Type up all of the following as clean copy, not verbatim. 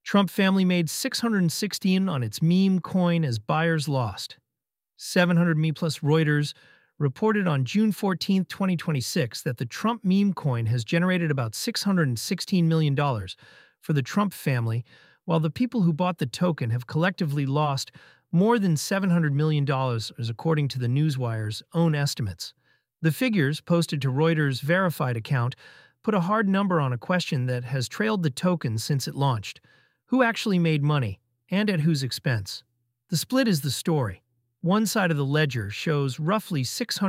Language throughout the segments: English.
Trump family made 616 on its meme coin as buyers lost. 700 Me plus Reuters reported on June 14, 2026 that the Trump meme coin has generated about $616 million for the Trump family, while the people who bought the token have collectively lost more than $700 million, according to the Newswire's own estimates. The figures, posted to Reuters' verified account, put a hard number on a question that has trailed the token since it launched. Who actually made money, and at whose expense? The split is the story. One side of the ledger shows roughly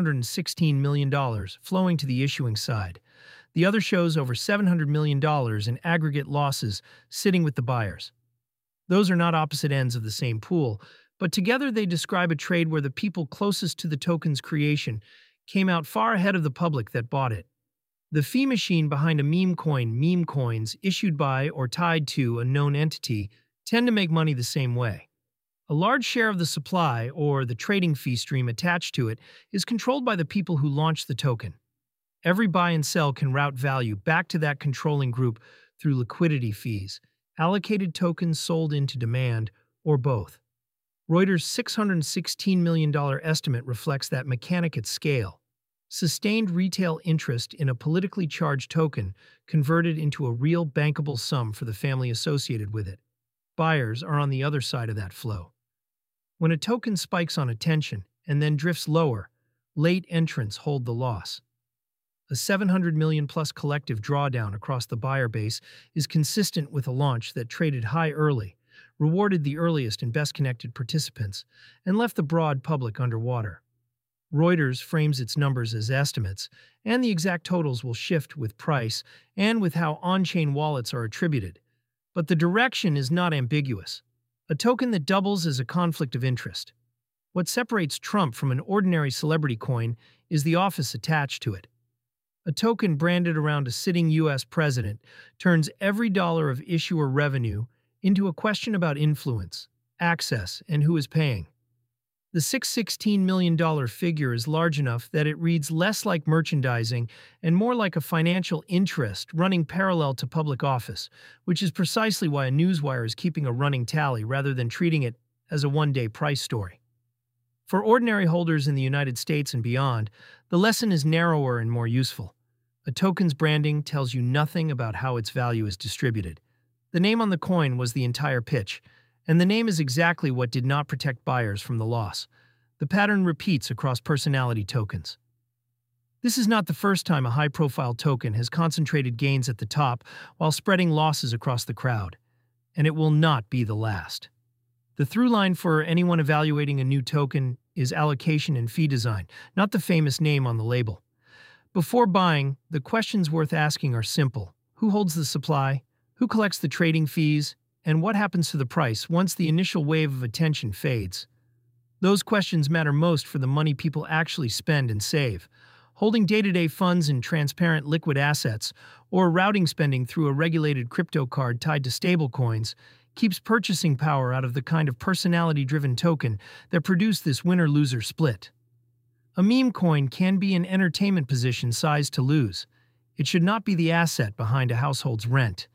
$616 million flowing to the issuing side. The other shows over $700 million in aggregate losses sitting with the buyers. Those are not opposite ends of the same pool, but together they describe a trade where the people closest to the token's creation came out far ahead of the public that bought it. The fee machine behind a meme coins issued by or tied to a known entity, tend to make money the same way. A large share of the supply, or the trading fee stream attached to it, is controlled by the people who launch the token. Every buy and sell can route value back to that controlling group through liquidity fees, allocated tokens sold into demand, or both. Reuters' $616 million estimate reflects that mechanic at scale. Sustained retail interest in a politically charged token converted into a real bankable sum for the family associated with it. Buyers are on the other side of that flow. When a token spikes on attention and then drifts lower, late entrants hold the loss. A $700 million plus collective drawdown across the buyer base is consistent with a launch that traded high early, rewarded the earliest and best connected participants, and left the broad public underwater. Reuters frames its numbers as estimates, and the exact totals will shift with price and with how on-chain wallets are attributed. But the direction is not ambiguous. A token that doubles is a conflict of interest. What separates Trump from an ordinary celebrity coin is the office attached to it. A token branded around a sitting U.S. president turns every dollar of issuer revenue into a question about influence, access, and who is paying. The $616 million figure is large enough that it reads less like merchandising and more like a financial interest running parallel to public office, which is precisely why a newswire is keeping a running tally rather than treating it as a one-day price story. For ordinary holders in the United States and beyond, the lesson is narrower and more useful. A token's branding tells you nothing about how its value is distributed. The name on the coin was the entire pitch, and the name is exactly what did not protect buyers from the loss. The pattern repeats across personality tokens. This is not the first time a high-profile token has concentrated gains at the top while spreading losses across the crowd, and it will not be the last. The through line for anyone evaluating a new token is allocation and fee design, not the famous name on the label. Before buying, the questions worth asking are simple. Who holds the supply? Who collects the trading fees? And what happens to the price once the initial wave of attention fades? Those questions matter most for the money people actually spend and save. Holding day-to-day funds in transparent liquid assets, or routing spending through a regulated crypto card tied to stablecoins, keeps purchasing power out of the kind of personality-driven token that produced this winner-loser split. A meme coin can be an entertainment position sized to lose. It should not be the asset behind a household's rent.